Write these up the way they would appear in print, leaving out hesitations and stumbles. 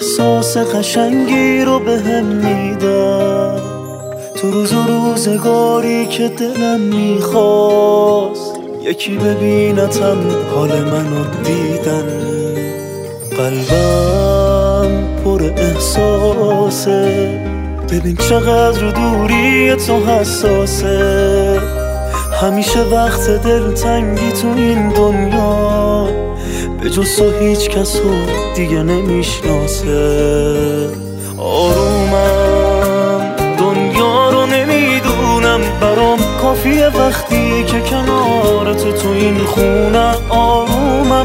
احساس قشنگی رو به هم میدن تو روز و روزگاری که دلم میخواست یکی ببینتم حال منو دیدن. قلبم پر احساسه، ببین چقدر دوری تو حساسه. همیشه وقت دلتنگی تو این دنیا به جز تو هیچ کسو دیگه نمیشناسه. آرومم دنیا رو نمیدونم، برام کافیه وقتی که کنار تو این خونه. آرومم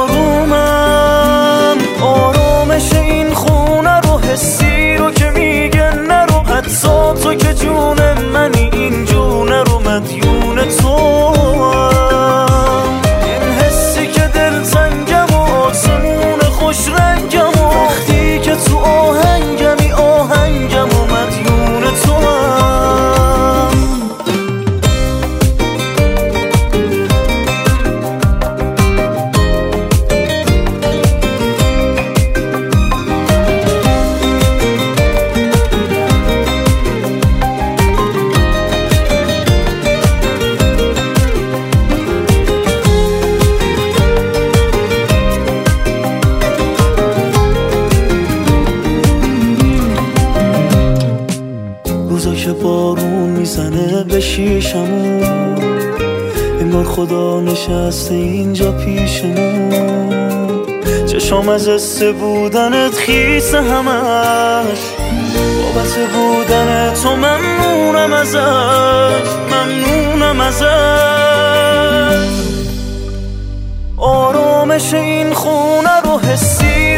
آرامش این خونه رو، حسی رو که میگه نرو، حتی تو که جون منی این جونه رو مدیون تو. این حسی که دلتنگم و آسمون خوش رنگم و وقتی که تو آهنگمی آهنگم و مدیون تو هم. روزا که بارون میزنه به شیشمون، انگار خدا نشسته اینجا پیشمون. چشام از حس بودنت خیسه همش، بابت بودن تو ممنونم ازش. آرامش این خونه رو، حسی